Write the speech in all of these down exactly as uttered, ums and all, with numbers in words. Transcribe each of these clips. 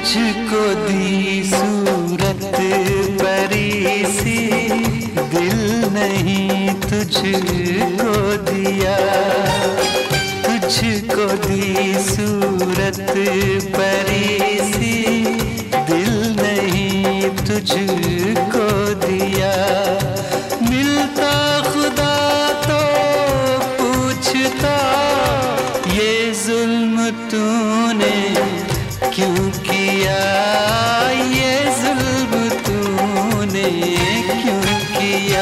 तुझको दी सूरत परी सी, दिल नहीं तुझको दिया। तुझको दी सूरत परी सी, दिल नहीं तुझको दिया। मिलता खुदा तो पूछता, ये जुल्म तूने क्यों किया, ये जुल्म तूने क्यों किया।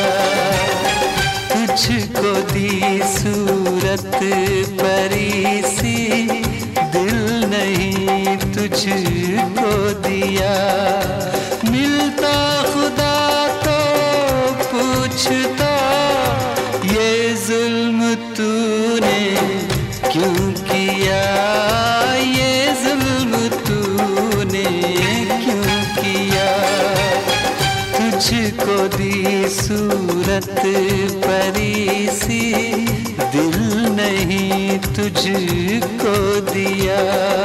तुझको दी सूरत परी सी, दिल नहीं तुझको दिया। मिलता खुदा तो पूछता, ये जुल्म तूने क्यों किया, ये जुल्म तूने क्यों किया। तुझको दी सूरत परी सी, दिल नहीं तुझको दिया।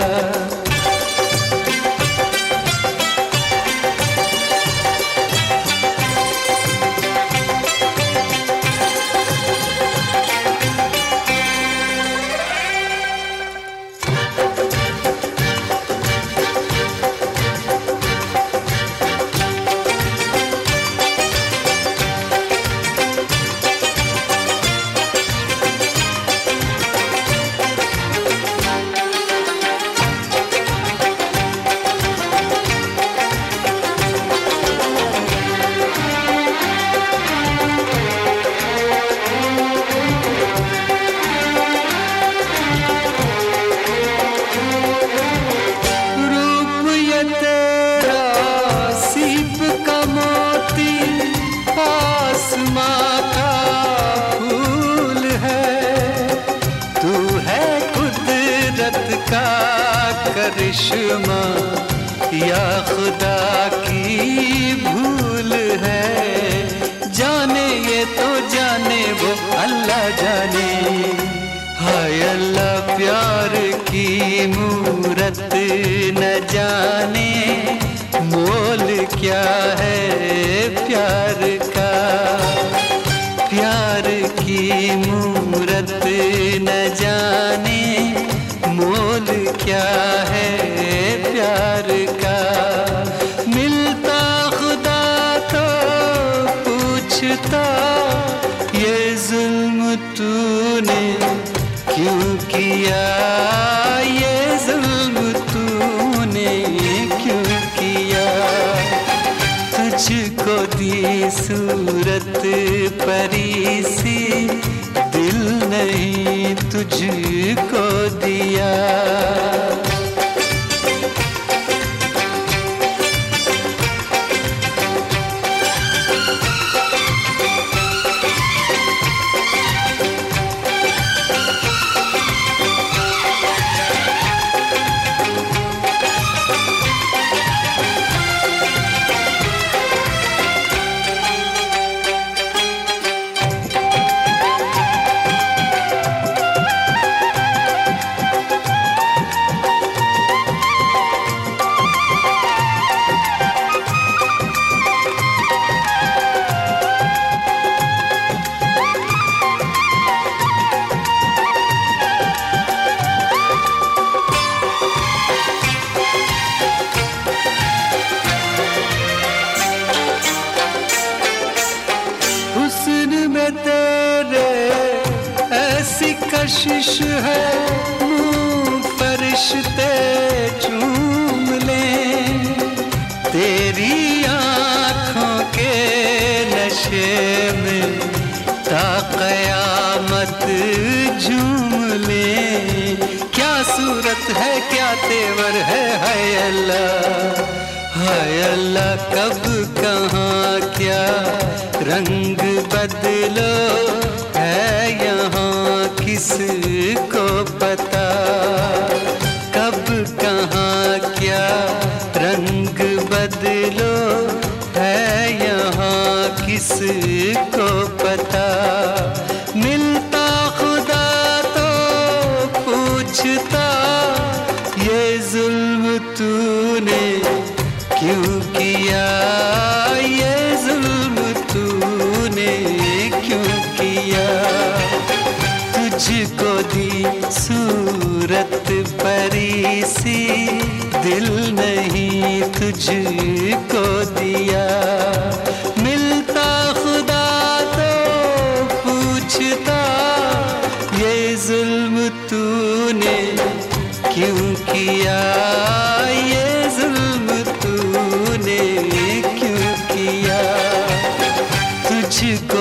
करिश्मा या खुदा की भूल है, जाने ये तो जाने वो अल्लाह जाने। हाय अल्लाह प्यार की मूरत न जाने, मोल क्या है प्यार का। प्यार की मूरत न जाने, मोल क्या है प्यार का। मिलता खुदा तो पूछता, ये जुल्म तूने क्यों किया, ये जुल्म तूने क्यों किया। तुझको दी सूरत परी सी, दिल नहीं तुझको दिया। तेरे ऐसी कशिश है, मुँह फरिश्ते चूम लें। तेरी आँखों के नशे में ता क़यामत झूम लें। क्या सूरत है क्या तेवर है, हाय अल्लाह हाय अल्लाह। कब कहाँ क्या रंग बदलो है यहाँ किसको पता। कब कहाँ क्या रंग बदलो है यहाँ किसको पता। मिलता खुदा तो पूछता, ये ये जुल्म तूने क्यों किया, ये जुल्म तूने क्यों किया। तुझको दी सूरत परी सी, दिल नहीं तुझको दिया। मिलता खुदा तो पूछता, ये जुल्म तूने क्यों किया, ये जुल्म तूने क्यों किया। तुझको